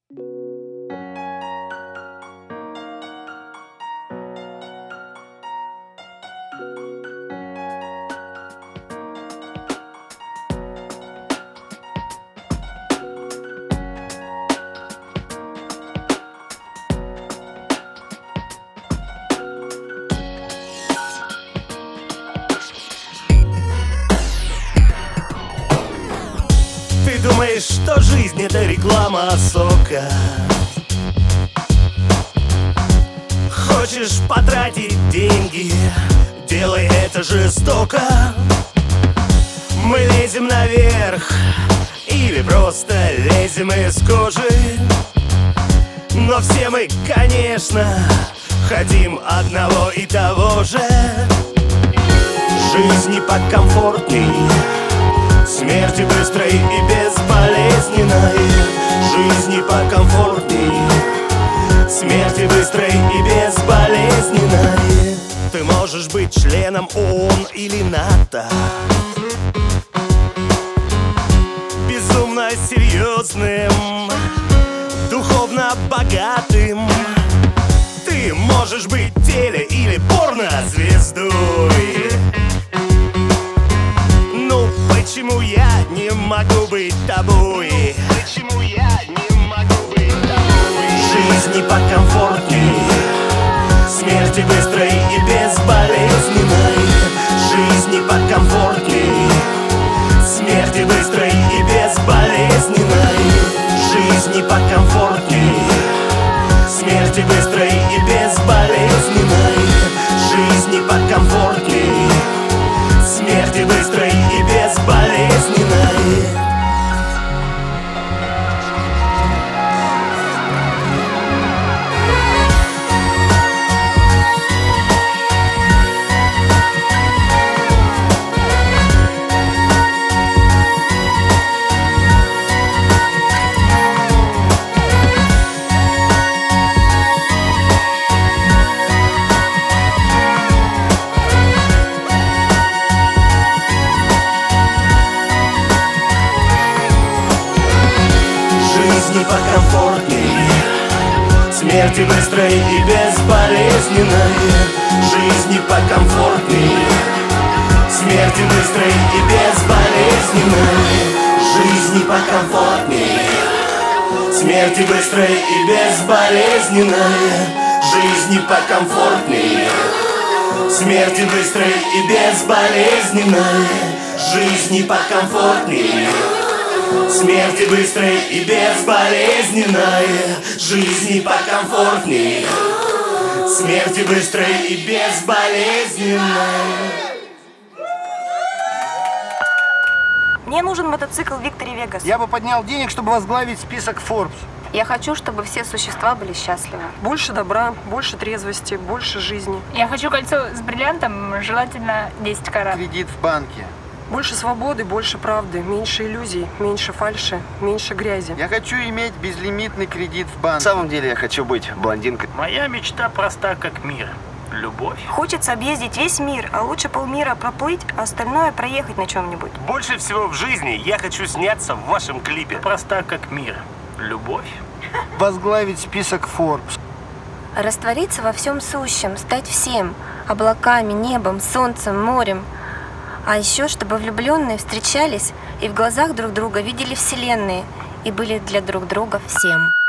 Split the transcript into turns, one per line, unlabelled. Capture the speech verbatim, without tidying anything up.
Ты думаешь, что жизнь — это реклама сока? Хочешь потратить деньги? Делай это жестоко. Мы лезем наверх или просто лезем из кожи, но все мы, конечно, хотим одного и того же. Жизни покомфортней, смерти быстрой и безболезненной. Жизни покомфортней, смерти быстрой и безболезненной. Ты можешь быть членом ООН или НАТО, безумно серьезным, духовно богатым. Ты можешь быть теле- или порнозвездой. Почему я не могу быть тобой? Почему я не могу быть тобой? Жизни покомфортней, смерти быстрой и безболезненной. Жизни покомфортней, смерти быстрой и безболезненной. Жизни покомфортней, смерти быстрой и безболезненной. Жизни покомфортней, смерти быстрой и безболезненной. Жизни покомфортней, смерти быстрой и безболезненной. Жизни покомфортней, смерти быстрой и безболезненной. Жизни покомфортней, смерти быстрой и безболезненной. Жизни покомфортней, смерти быстрой и безболезненной. Жизни покомфортней, смерти быстрой и безболезненной. Жизни покомфортней, смерти быстрой и безболезненной.
Мне нужен мотоцикл Victory Vegas.
Я бы поднял денег, чтобы возглавить список Forbes.
Я хочу, чтобы все существа были счастливы.
Больше добра, больше трезвости, больше жизни.
Я хочу кольцо с бриллиантом, желательно десять карат.
Кредит в банке.
Больше свободы, больше правды, меньше иллюзий, меньше фальши, меньше грязи.
Я хочу иметь безлимитный кредит в банке.
На самом деле я хочу быть блондинкой.
Моя мечта проста как мир. Любовь.
Хочется объездить весь мир, а лучше полмира проплыть, а остальное проехать на чем-нибудь.
Больше всего в жизни я хочу сняться в вашем клипе.
Проста как мир. Любовь.
Возглавить список Forbes.
Раствориться во всем сущем, стать всем. Облаками, небом, солнцем, морем. А еще, чтобы влюбленные встречались и в глазах друг друга видели вселенные и были для друг друга всем.